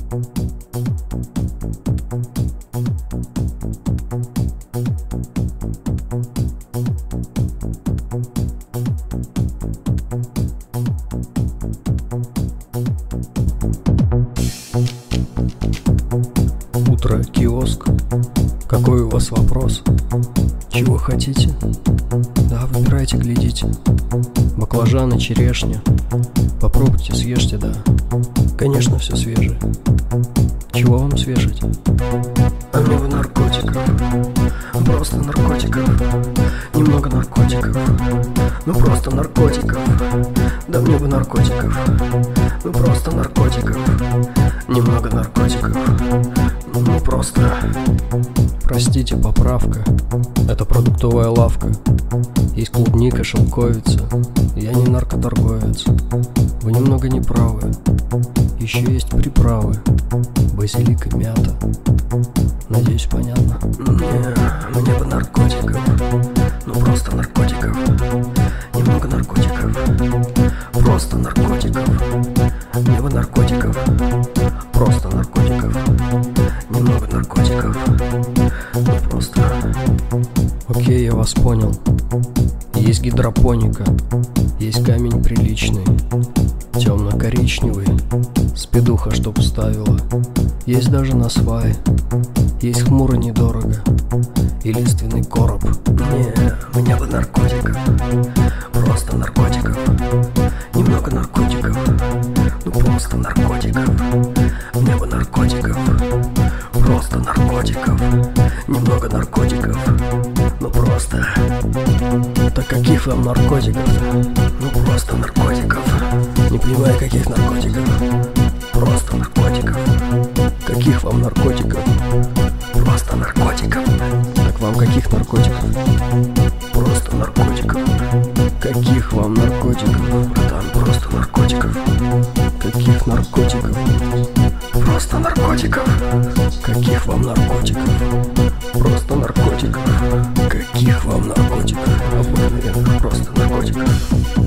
Утро, киоск. Какой у вас вопрос? Чего хотите? Да, выбирайте, глядите. Баклажаны, черешня. Попробуйте, съешьте, да. Конечно, все свежее. Чего вам свежить? А мне бы наркотиков. Просто наркотиков. Немного наркотиков. Ну просто наркотиков. Да мне бы наркотиков. Ну просто наркотиков. Немного наркотиков. Ну просто. Простите, поправка. Это продуктовая лавка. Есть клубника, шелковица. Я не наркоторговец. Вы немного неправы. Еще есть приправы. Базилик и мята. Надеюсь, понятно? Не, мне бы наркотиков. Ну просто наркотиков. Немного наркотиков. Просто наркотиков. Мне бы наркотиков. Просто наркотиков. Немного наркотиков. Ну просто. Окей, я вас понял. Есть гидропоника. Есть камень приличный. Темно-коричневый. Спидуха, чтоб ставила. Есть даже на свае. Есть хмуро недорого. И лиственный короб. Не, мне бы наркотиков. Просто наркотиков. Немного наркотиков. Ну просто наркотиков. Мне бы наркотиков. Просто наркотиков. Немного наркотиков. Ну просто. Так каких вам наркотиков? Ну просто наркотиков. Не понимаю, каких наркотиков. Просто наркотиков. Каких вам наркотиков? Просто наркотиков. Так вам каких наркотиков? Просто наркотиков. Каких вам наркотиков? Братан, просто наркотиков. Каких наркотиков? Просто наркотиков. Каких вам наркотиков? Просто наркотиков. Каких вам наркотиков? Обыкновенных просто наркотиков.